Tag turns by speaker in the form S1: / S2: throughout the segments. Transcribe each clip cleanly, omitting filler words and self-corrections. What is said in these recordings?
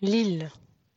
S1: L'île.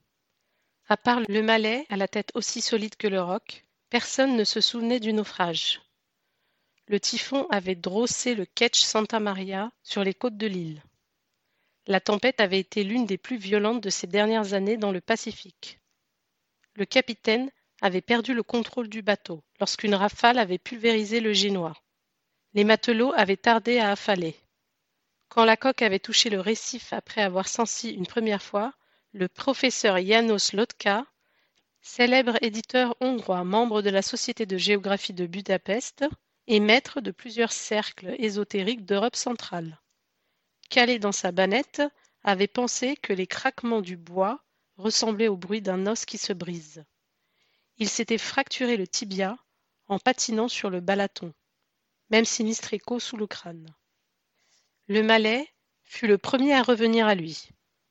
S1: À part le Malais, à la tête aussi solide que le roc, personne ne se souvenait du naufrage. Le typhon avait drossé le ketch Santa Maria sur les côtes de l'île. La tempête avait été l'une des plus violentes de ces dernières années dans le Pacifique. Le capitaine avait perdu le contrôle du bateau lorsqu'une rafale avait pulvérisé le Génois. Les matelots avaient tardé à affaler. Quand la coque avait touché le récif après avoir senti une première fois, le professeur János Lotka, célèbre éditeur hongrois membre de la Société de géographie de Budapest et maître de plusieurs cercles ésotériques d'Europe centrale, calé dans sa bannette, avait pensé que les craquements du bois ressemblaient au bruit d'un os qui se brise. Il s'était fracturé le tibia en patinant sur le Balaton, même sinistré sous le crâne. Le Malais fut le premier à revenir à lui.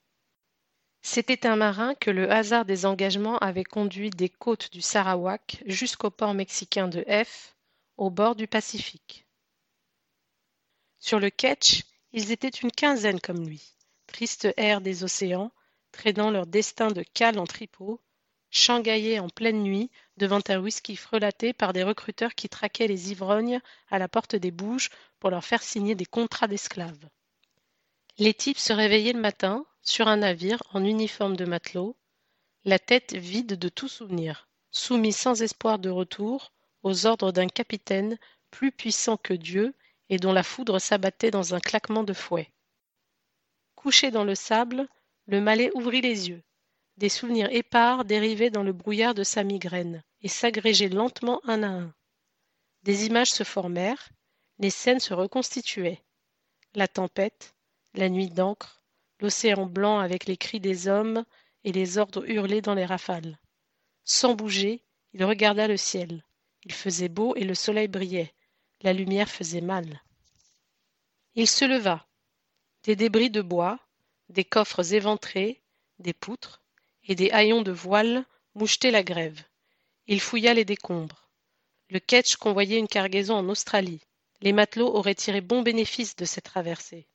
S1: C'était un marin que le hasard des engagements avait conduit des côtes du Sarawak jusqu'au port mexicain de F, au bord du Pacifique. Sur le ketch, ils étaient une quinzaine comme lui, tristes airs des océans, traînant leur destin de cale en tripot, shanghaillés en pleine nuit devant un whisky frelaté par des recruteurs qui traquaient les ivrognes à la porte des bouges pour leur faire signer des contrats d'esclaves. Les types se réveillaient le matin, sur un navire, en uniforme de matelot, la tête vide de tout souvenir, soumis sans espoir de retour aux ordres d'un capitaine plus puissant que Dieu et dont la foudre s'abattait dans un claquement de fouet. Couché dans le sable, le Malais ouvrit les yeux. Des souvenirs épars dérivaient dans le brouillard de sa migraine et s'agrégeaient lentement un à un. Des images se formèrent, les scènes se reconstituaient. La tempête, la nuit d'encre, l'océan blanc avec les cris des hommes et les ordres hurlés dans les rafales. Sans bouger, il regarda le ciel. Il faisait beau et le soleil brillait. La lumière faisait mal. Il se leva. Des débris de bois, des coffres éventrés, des poutres et des haillons de voile mouchetaient la grève. Il fouilla les décombres. Le ketch convoyait une cargaison en Australie. Les matelots auraient tiré bon bénéfice de cette traversée.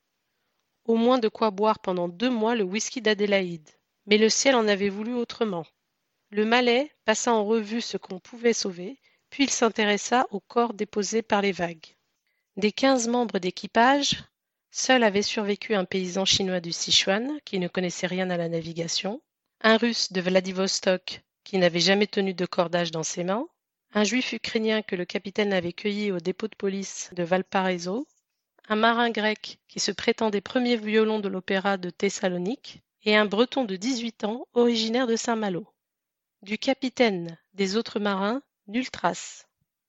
S1: Au moins de quoi boire pendant 2 mois le whisky d'Adélaïde. Mais le ciel en avait voulu autrement. Le Malais passa en revue ce qu'on pouvait sauver, puis il s'intéressa aux corps déposés par les vagues. Des 15 membres d'équipage, seul avait survécu un paysan chinois du Sichuan qui ne connaissait rien à la navigation, un Russe de Vladivostok qui n'avait jamais tenu de cordage dans ses mains, un Juif ukrainien que le capitaine avait cueilli au dépôt de police de Valparaiso, un marin grec qui se prétendait premier violon de l'opéra de Thessalonique, et un Breton de 18 ans originaire de Saint-Malo. Du capitaine, des autres marins, nulle trace.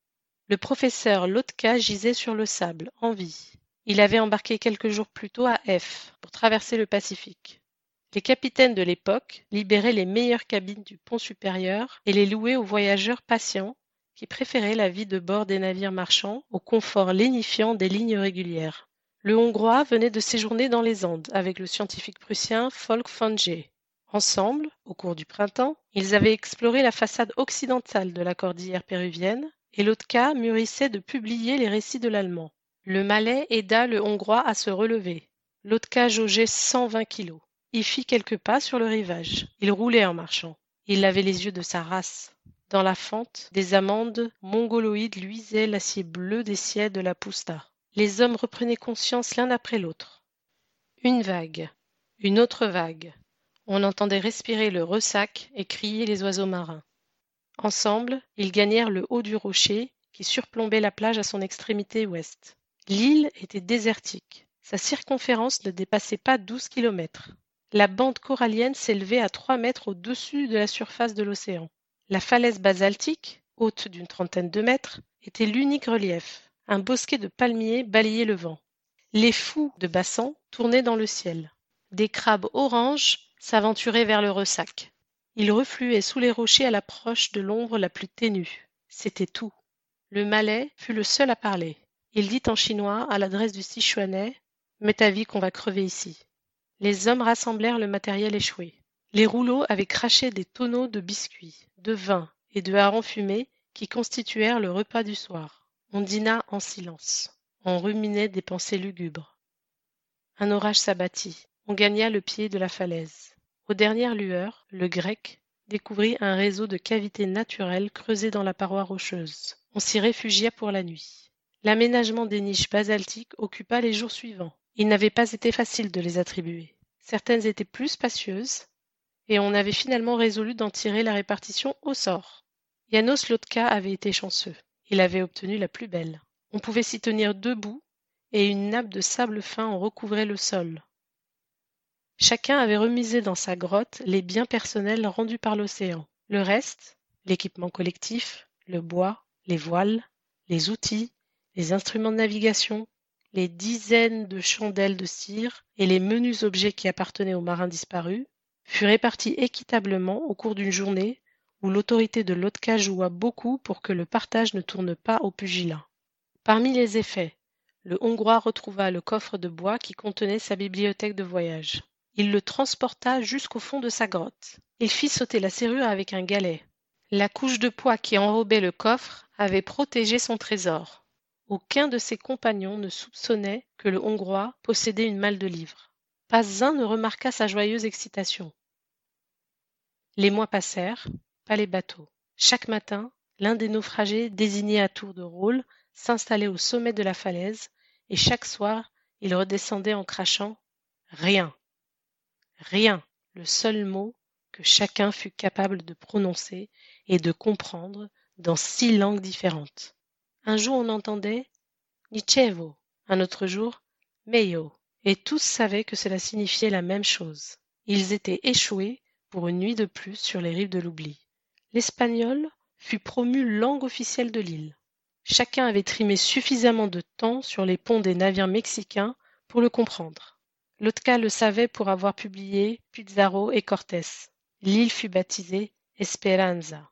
S1: Le professeur Lotka gisait sur le sable, en vie. Il avait embarqué quelques jours plus tôt à F pour traverser le Pacifique. Les capitaines de l'époque libéraient les meilleures cabines du pont supérieur et les louaient aux voyageurs patients qui préféraient la vie de bord des navires marchands au confort lénifiant des lignes régulières. Le Hongrois venait de séjourner dans les Andes avec le scientifique prussien Folke von G. Ensemble, au cours du printemps, ils avaient exploré la façade occidentale de la cordillère péruvienne et Lotka mûrissait de publier les récits de l'Allemand. Le Malais aida le Hongrois à se relever. Lotka jaugeait 120 kilos. Il fit quelques pas sur le rivage. Il roulait en marchant. Il avait les yeux de sa race. Dans la fente, des amandes mongoloïdes luisaient l'acier bleu des ciels de la Pusta. Les hommes reprenaient conscience l'un après l'autre. Une vague, une autre vague. On entendait respirer le ressac et crier les oiseaux marins. Ensemble, ils gagnèrent le haut du rocher qui surplombait la plage à son extrémité ouest. L'île était désertique. Sa circonférence ne dépassait pas 12 kilomètres. La bande corallienne s'élevait à 3 mètres au-dessus de la surface de l'océan. La falaise basaltique, haute d'une trentaine de mètres, était l'unique relief. Un bosquet de palmiers balayait le vent. Les fous de Bassan tournaient dans le ciel. Des crabes oranges s'aventuraient vers le ressac. Ils refluaient sous les rochers à l'approche de l'ombre la plus ténue. C'était tout. Le Malais fut le seul à parler. Il dit en chinois, à l'adresse du Sichuanais, « M'est avis qu'on va crever ici. » Les hommes rassemblèrent le matériel échoué. Les rouleaux avaient craché des tonneaux de biscuits, de vin et de harengs fumés qui constituèrent le repas du soir. On dîna en silence. On ruminait des pensées lugubres. Un orage s'abattit. On gagna le pied de la falaise. Aux dernières lueurs, le Grec découvrit un réseau de cavités naturelles creusées dans la paroi rocheuse. On s'y réfugia pour la nuit. L'aménagement des niches basaltiques occupa les jours suivants. Il n'avait pas été facile de les attribuer. Certaines étaient plus spacieuses, et on avait finalement résolu d'en tirer la répartition au sort. János Lotka avait été chanceux. Il avait obtenu la plus belle. On pouvait s'y tenir debout, et une nappe de sable fin en recouvrait le sol. Chacun avait remisé dans sa grotte les biens personnels rendus par l'océan. Le reste, l'équipement collectif, le bois, les voiles, les outils, les instruments de navigation, les dizaines de chandelles de cire et les menus objets qui appartenaient aux marins disparus, furent répartis équitablement au cours d'une journée où l'autorité de Lotka joua beaucoup pour que le partage ne tourne pas au pugilat. Parmi les effets, le Hongrois retrouva le coffre de bois qui contenait sa bibliothèque de voyage. Il le transporta jusqu'au fond de sa grotte. Il fit sauter la serrure avec un galet. La couche de poids qui enrobait le coffre avait protégé son trésor. Aucun de ses compagnons ne soupçonnait que le Hongrois possédait une malle de livres. Pas un ne remarqua sa joyeuse excitation. Les mois passèrent, pas les bateaux. Chaque matin, l'un des naufragés, désigné à tour de rôle, s'installait au sommet de la falaise, et chaque soir, il redescendait en crachant « Rien ». Rien, le seul mot que chacun fut capable de prononcer et de comprendre dans 6 langues différentes. Un jour on entendait Nicevo, un autre jour Meio, et tous savaient que cela signifiait la même chose. Ils étaient échoués pour une nuit de plus sur les rives de l'oubli. L'espagnol fut promu langue officielle de l'île. Chacun avait trimé suffisamment de temps sur les ponts des navires mexicains pour le comprendre. Lotka le savait pour avoir publié Pizarro et Cortés. L'île fut baptisée Esperanza.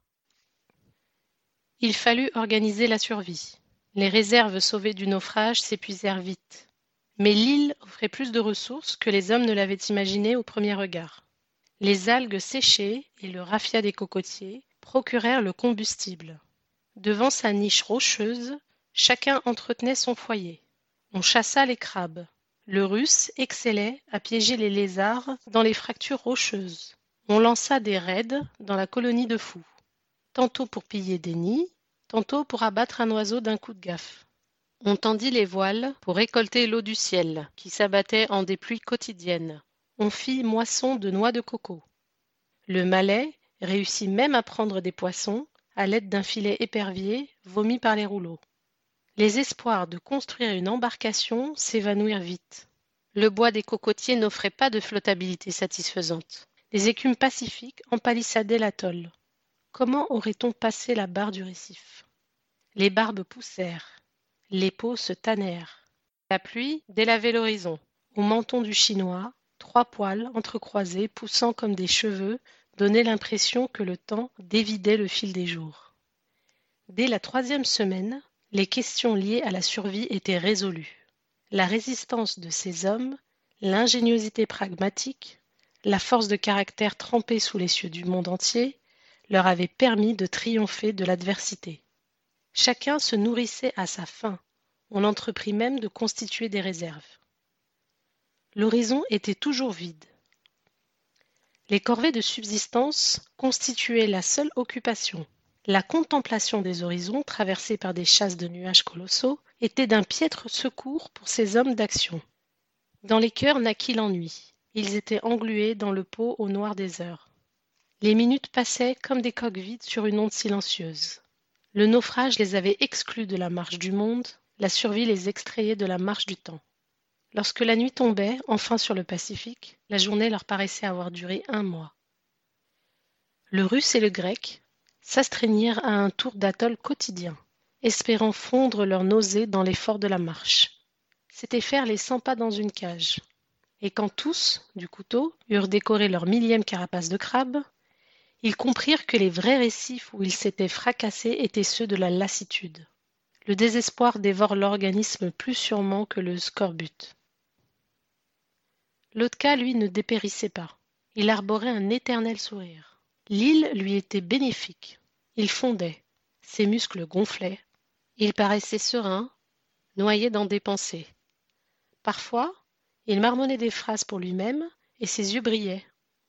S1: Il fallut organiser la survie. Les réserves sauvées du naufrage s'épuisèrent vite. Mais l'île offrait plus de ressources que les hommes ne l'avaient imaginé au premier regard. Les algues séchées et le raffia des cocotiers procurèrent le combustible. Devant sa niche rocheuse, chacun entretenait son foyer. On chassa les crabes. Le Russe excellait à piéger les lézards dans les fractures rocheuses. On lança des raids dans la colonie de fous, tantôt pour piller des nids, tantôt pour abattre un oiseau d'un coup de gaffe. On tendit les voiles pour récolter l'eau du ciel, qui s'abattait en des pluies quotidiennes. On fit moisson de noix de coco. Le Malais réussit même à prendre des poissons à l'aide d'un filet épervier vomi par les rouleaux. Les espoirs de construire une embarcation s'évanouirent vite. Le bois des cocotiers n'offrait pas de flottabilité satisfaisante. Les écumes pacifiques empalissadaient l'atoll. Comment aurait-on passé la barre du récif? Les barbes poussèrent. Les peaux se tannèrent. La pluie délavait l'horizon. Au menton du Chinois, 3 poils entrecroisés poussant comme des cheveux donnaient l'impression que le temps dévidait le fil des jours. Dès la 3e semaine, les questions liées à la survie étaient résolues. La résistance de ces hommes, l'ingéniosité pragmatique, la force de caractère trempée sous les cieux du monde entier leur avaient permis de triompher de l'adversité. Chacun se nourrissait à sa faim. On entreprit même de constituer des réserves. L'horizon était toujours vide. Les corvées de subsistance constituaient la seule occupation. La contemplation des horizons traversés par des chasses de nuages colossaux était d'un piètre secours pour ces hommes d'action. Dans les cœurs naquit l'ennui. Ils étaient englués dans le pot au noir des heures. Les minutes passaient comme des coques vides sur une onde silencieuse. Le naufrage les avait exclus de la marche du monde, la survie les extrayait de la marche du temps. Lorsque la nuit tombait, enfin sur le Pacifique, la journée leur paraissait avoir duré 1 mois. Le Russe et le Grec s'astreignirent à un tour d'atoll quotidien, espérant fondre leurs nausées dans l'effort de la marche. C'était faire les 100 pas dans une cage. Et quand tous, du couteau, eurent décoré leur 1000e carapace de crabe, ils comprirent que les vrais récifs où ils s'étaient fracassés étaient ceux de la lassitude. Le désespoir dévore l'organisme plus sûrement que le scorbut. Lotka, lui, ne dépérissait pas. Il arborait un éternel sourire. L'île lui était bénéfique. Il fondait. Ses muscles gonflaient. Il paraissait serein, noyé dans des pensées. Parfois, il marmonnait des phrases pour lui-même et ses yeux brillaient.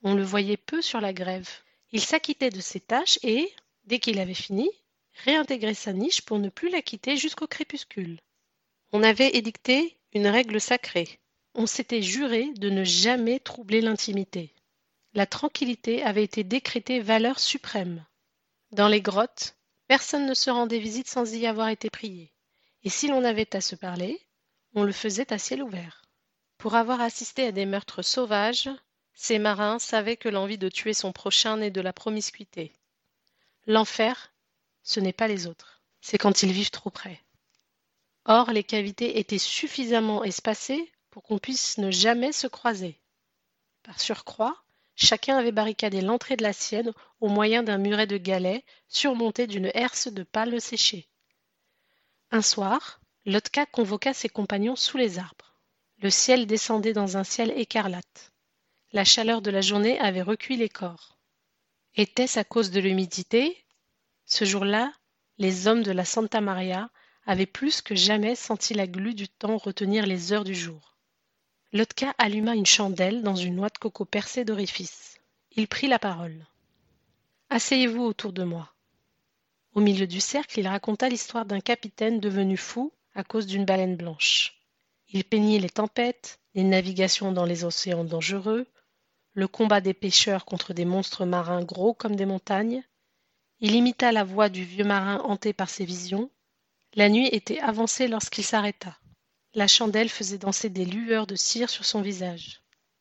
S1: On le voyait peu sur la grève. Il s'acquittait de ses tâches et, dès qu'il avait fini, réintégrait sa niche pour ne plus la quitter jusqu'au crépuscule. On avait édicté une règle sacrée. On s'était juré de ne jamais troubler l'intimité. La tranquillité avait été décrétée valeur suprême. Dans les grottes, personne ne se rendait visite sans y avoir été prié. Et si l'on avait à se parler, on le faisait à ciel ouvert. Pour avoir assisté à des meurtres sauvages, ces marins savaient que l'envie de tuer son prochain naît de la promiscuité. L'enfer, ce n'est pas les autres, c'est quand ils vivent trop près. Or, les cavités étaient suffisamment espacées pour qu'on puisse ne jamais se croiser. Par surcroît, chacun avait barricadé l'entrée de la sienne au moyen d'un muret de galets surmonté d'une herse de pales séchées. Un soir, Lotka convoqua ses compagnons sous les arbres. Le ciel descendait dans un ciel écarlate. La chaleur de la journée avait recuit les corps. Était-ce à cause de l'humidité? Ce jour-là, les hommes de la Santa Maria avaient plus que jamais senti la glu du temps retenir les heures du jour. Lotka alluma une chandelle dans une noix de coco percée d'orifices. Il prit la parole. « Asseyez-vous autour de moi. » Au milieu du cercle, il raconta l'histoire d'un capitaine devenu fou à cause d'une baleine blanche. Il peignit les tempêtes, les navigations dans les océans dangereux, le combat des pêcheurs contre des monstres marins gros comme des montagnes. Il imita la voix du vieux marin hanté par ses visions. La nuit était avancée lorsqu'il s'arrêta. La chandelle faisait danser des lueurs de cire sur son visage.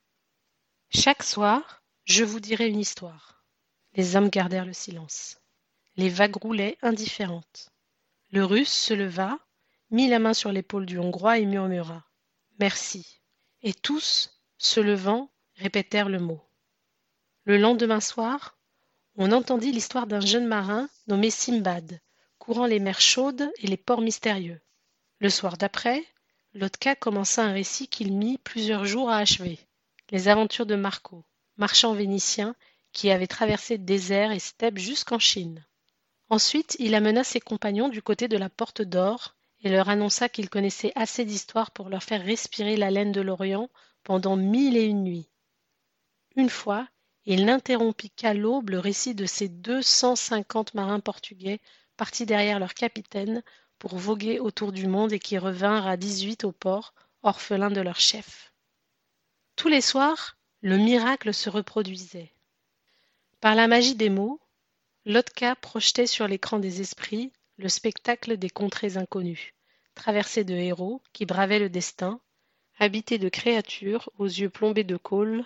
S1: « Chaque soir, je vous dirai une histoire. » Les hommes gardèrent le silence. Les vagues roulaient indifférentes. Le Russe se leva, mit la main sur l'épaule du Hongrois et murmura « Merci ». Et tous, se levant, répétèrent le mot. Le lendemain soir, on entendit l'histoire d'un jeune marin nommé Simbad, courant les mers chaudes et les ports mystérieux. Le soir d'après, Lotka commença un récit qu'il mit plusieurs jours à achever. Les aventures de Marco, marchand vénitien qui avait traversé déserts et steppes jusqu'en Chine. Ensuite, il amena ses compagnons du côté de la Porte d'Or et leur annonça qu'il connaissait assez d'histoires pour leur faire respirer l'haleine de l'Orient pendant 1001 nuits. Une fois, il n'interrompit qu'à l'aube le récit de ces 250 marins portugais partis derrière leur capitaine pour voguer autour du monde et qui revinrent à 18 au port, orphelins de leur chef. Tous les soirs, le miracle se reproduisait. Par la magie des mots, Lotka projetait sur l'écran des esprits le spectacle des contrées inconnues, traversées de héros qui bravaient le destin, habités de créatures aux yeux plombés de colle.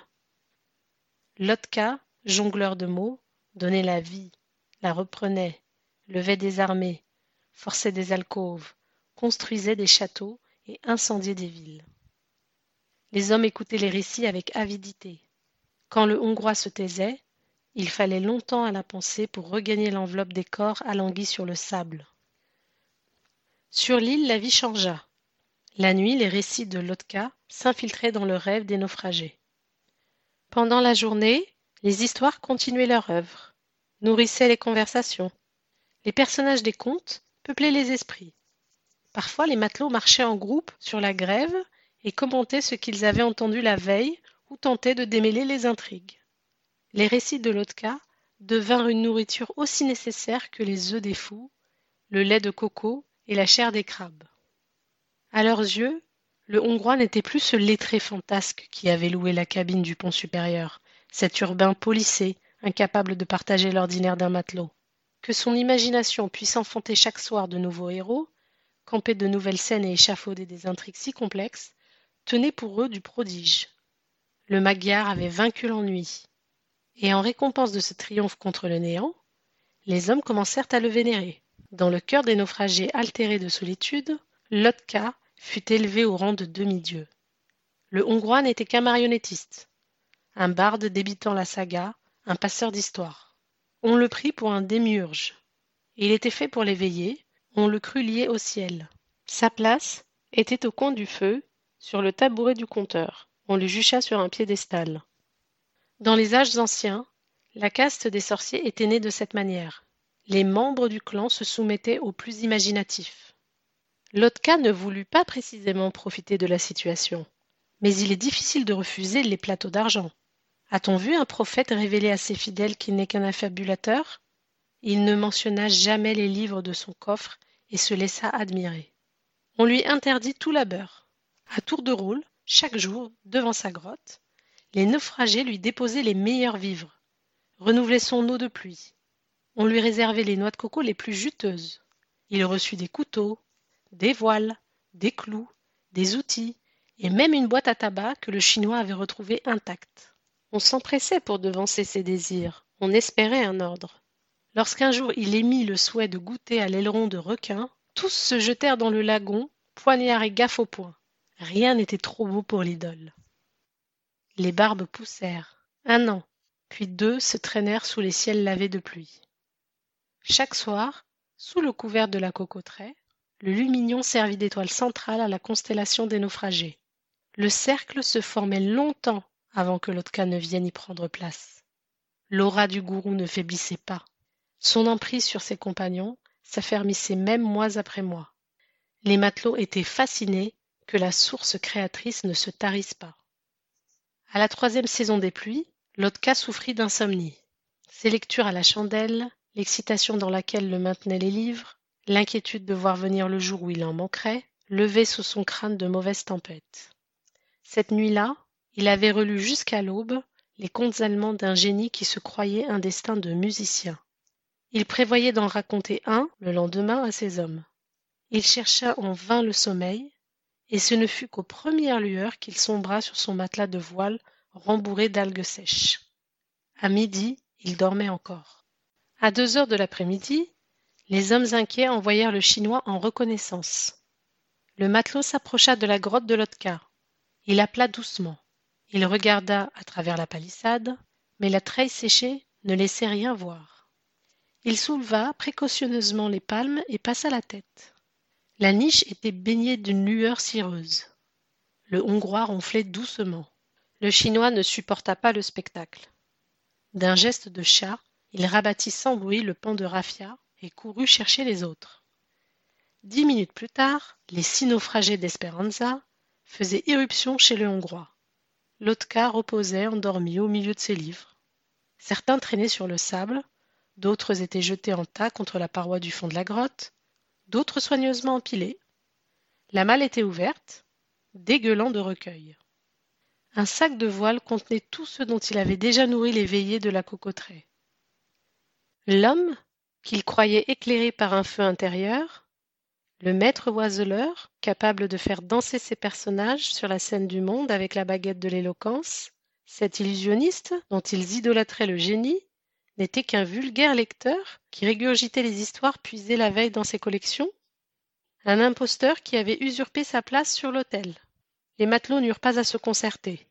S1: Lotka, jongleur de mots, donnait la vie, la reprenait, levait des armées, forçait des alcôves, construisait des châteaux et incendiait des villes. Les hommes écoutaient les récits avec avidité. Quand le Hongrois se taisait, il fallait longtemps à la pensée pour regagner l'enveloppe des corps alanguis sur le sable. Sur l'île, la vie changea. La nuit, les récits de Lotka s'infiltraient dans le rêve des naufragés. Pendant la journée, les histoires continuaient leur œuvre, nourrissaient les conversations. Les personnages des contes peuplaient les esprits. Parfois, les matelots marchaient en groupe sur la grève et commentaient ce qu'ils avaient entendu la veille ou tentaient de démêler les intrigues. Les récits de Lotka devinrent une nourriture aussi nécessaire que les œufs des fous, le lait de coco et la chair des crabes. À leurs yeux, le Hongrois n'était plus ce lettré fantasque qui avait loué la cabine du pont supérieur, cet urbain policé, incapable de partager l'ordinaire d'un matelot. Que son imagination puisse enfanter chaque soir de nouveaux héros, camper de nouvelles scènes et échafauder des intrigues si complexes, tenait pour eux du prodige. Le Magyar avait vaincu l'ennui. Et en récompense de ce triomphe contre le néant, les hommes commencèrent à le vénérer. Dans le cœur des naufragés altérés de solitude, Lotka fut élevé au rang de demi-dieu. Le Hongrois n'était qu'un marionnettiste, un barde débitant la saga, un passeur d'histoire. On le prit pour un démiurge. Il était fait pour l'éveiller, on le crut lié au ciel. Sa place était au coin du feu, sur le tabouret du conteur. On le jucha sur un piédestal. Dans les âges anciens, la caste des sorciers était née de cette manière. Les membres du clan se soumettaient aux plus imaginatifs. Lotka ne voulut pas précisément profiter de la situation, mais il est difficile de refuser les plateaux d'argent. A-t-on vu un prophète révéler à ses fidèles qu'il n'est qu'un affabulateur? Il ne mentionna jamais les livres de son coffre et se laissa admirer. On lui interdit tout labeur. À tour de rôle, chaque jour, devant sa grotte, les naufragés lui déposaient les meilleurs vivres, renouvelaient son eau de pluie. On lui réservait les noix de coco les plus juteuses. Il reçut des couteaux, des voiles, des clous, des outils, et même une boîte à tabac que le Chinois avait retrouvée intacte. On s'empressait pour devancer ses désirs, on espérait un ordre. Lorsqu'un jour il émit le souhait de goûter à l'aileron de requin, tous se jetèrent dans le lagon, poignard et gaffe au poing. Rien n'était trop beau pour l'idole. Les barbes poussèrent. 1 an, puis 2 se traînèrent sous les ciels lavés de pluie. Chaque soir, sous le couvert de la cocoterie, le lumignon servit d'étoile centrale à la constellation des naufragés. Le cercle se formait longtemps avant que Lotka ne vienne y prendre place. L'aura du gourou ne faiblissait pas. Son emprise sur ses compagnons s'affermissait même mois après mois. Les matelots étaient fascinés que la source créatrice ne se tarisse pas. À la 3e saison des pluies, Lotka souffrit d'insomnie. Ses lectures à la chandelle, l'excitation dans laquelle le maintenaient les livres, l'inquiétude de voir venir le jour où il en manquerait, levaient sous son crâne de mauvaises tempêtes. Cette nuit-là, il avait relu jusqu'à l'aube les contes allemands d'un génie qui se croyait un destin de musicien. Il prévoyait d'en raconter un le lendemain à ses hommes. Il chercha en vain le sommeil, et ce ne fut qu'aux premières lueurs qu'il sombra sur son matelas de voile rembourré d'algues sèches. À midi, il dormait encore. À 2 heures de l'après-midi, les hommes inquiets envoyèrent le Chinois en reconnaissance. Le matelot s'approcha de la grotte de Lotka. Il appela doucement. Il regarda à travers la palissade, mais la treille séchée ne laissait rien voir. Il souleva précautionneusement les palmes et passa la tête. La niche était baignée d'une lueur cireuse. Le Hongrois ronflait doucement. Le Chinois ne supporta pas le spectacle. D'un geste de chat, il rabattit sans bruit le pan de raffia et courut chercher les autres. 10 minutes plus tard, les 6 naufragés d'Esperanza faisaient irruption chez le Hongrois. Lotka reposait endormi au milieu de ses livres. Certains traînaient sur le sable, d'autres étaient jetés en tas contre la paroi du fond de la grotte, d'autres soigneusement empilés. La malle était ouverte, dégueulant de recueil. Un sac de voile contenait tout ce dont il avait déjà nourri les veillées de la cocoterie. L'homme, qu'il croyait éclairé par un feu intérieur, le maître oiseleur, capable de faire danser ses personnages sur la scène du monde avec la baguette de l'éloquence, cet illusionniste dont ils idolâtraient le génie, n'était qu'un vulgaire lecteur qui régurgitait les histoires puisées la veille dans ses collections? Un imposteur qui avait usurpé sa place sur l'autel. Les matelots n'eurent pas à se concerter.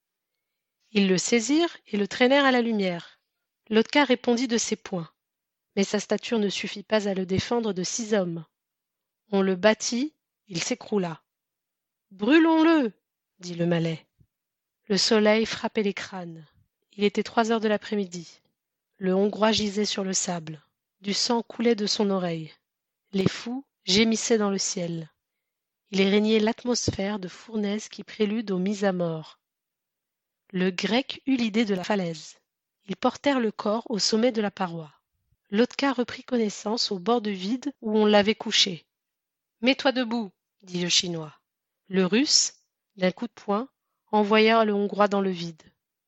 S1: Ils le saisirent et le traînèrent à la lumière. Lotka répondit de ses poings, mais sa stature ne suffit pas à le défendre de 6 hommes. On le battit, il s'écroula. « Brûlons-le » dit le Malais. Le soleil frappait les crânes. Il était 3 heures de l'après-midi. Le Hongrois gisait sur le sable. Du sang coulait de son oreille. Les fous gémissaient dans le ciel. Il régnait l'atmosphère de fournaise qui prélude aux mises à mort. Le Grec eut l'idée de la falaise. Ils portèrent le corps au sommet de la paroi. Lotka reprit connaissance au bord du vide où on l'avait couché. « Mets-toi debout » dit le Chinois. Le Russe, d'un coup de poing, envoya le Hongrois dans le vide.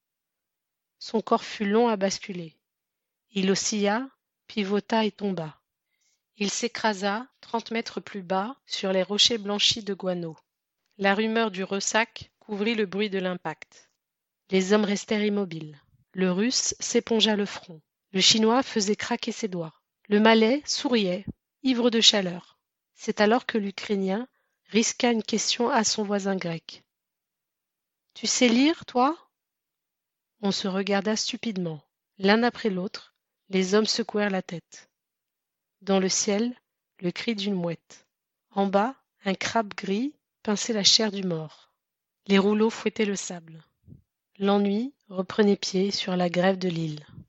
S1: Son corps fut long à basculer. Il oscilla, pivota et tomba. Il s'écrasa 30 mètres plus bas sur les rochers blanchis de guano. La rumeur du ressac couvrit le bruit de l'impact. Les hommes restèrent immobiles. Le Russe s'épongea le front. Le Chinois faisait craquer ses doigts. Le Malais souriait, ivre de chaleur. C'est alors que l'Ukrainien risqua une question à son voisin grec. « Tu sais lire, toi ?» On se regarda stupidement. L'un après l'autre, les hommes secouèrent la tête. Dans le ciel, le cri d'une mouette. En bas, un crabe gris pinçait la chair du mort. Les rouleaux fouettaient le sable. L'ennui reprenait pied sur la grève de l'île.